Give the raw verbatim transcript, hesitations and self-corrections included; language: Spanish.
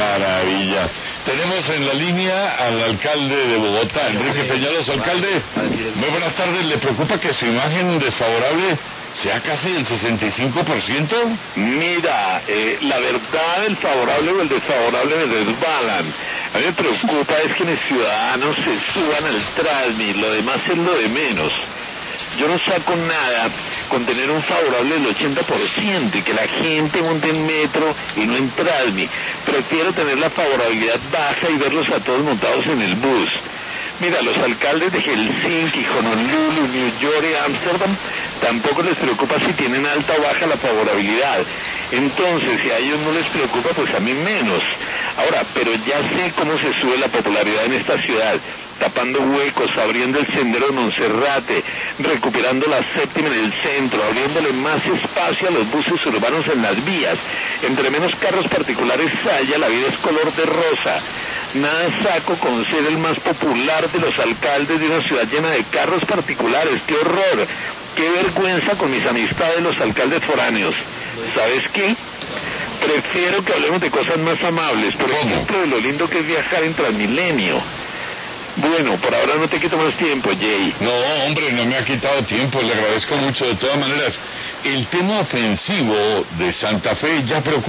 maravilla. Tenemos en la línea al alcalde de Bogotá, Enrique Peñalosa. Alcalde, muy buenas tardes. ¿Le preocupa que su imagen desfavorable sea casi el sesenta y cinco por ciento? Mira, eh, la verdad, el favorable o el desfavorable me resbalan. A mí me preocupa es que mis ciudadanos se suban al Transmi, lo demás es lo de menos. Yo no saco nada con tener un favorable del ochenta por ciento y que la gente monte en metro y no en Transmi. Prefiero tener la favorabilidad baja y verlos a todos montados en el bus. Mira, los alcaldes de Helsinki, Honolulu, New York y Ámsterdam tampoco les preocupa si tienen alta o baja la favorabilidad. Entonces, si a ellos no les preocupa, pues a mí menos. Ahora, pero ya sé cómo se sube la popularidad en esta ciudad, tapando huecos, abriendo el sendero de Monserrate, recuperando la séptima en el centro, abriéndole más espacio a los buses urbanos en las vías. Entre menos carros particulares haya, la vida es color de rosa. Nada saco con ser el más popular de los alcaldes de una ciudad llena de carros particulares. ¡Qué horror! ¡Qué vergüenza con mis amistades los alcaldes foráneos! ¿Sabes qué? Prefiero que hablemos de cosas más amables. Por ejemplo, de lo lindo que es viajar en Transmilenio. Bueno, por ahora no te quito más tiempo, Jay. No, hombre, no me ha quitado tiempo, le agradezco mucho. De todas maneras, el tema ofensivo de Santa Fe ya preocupa.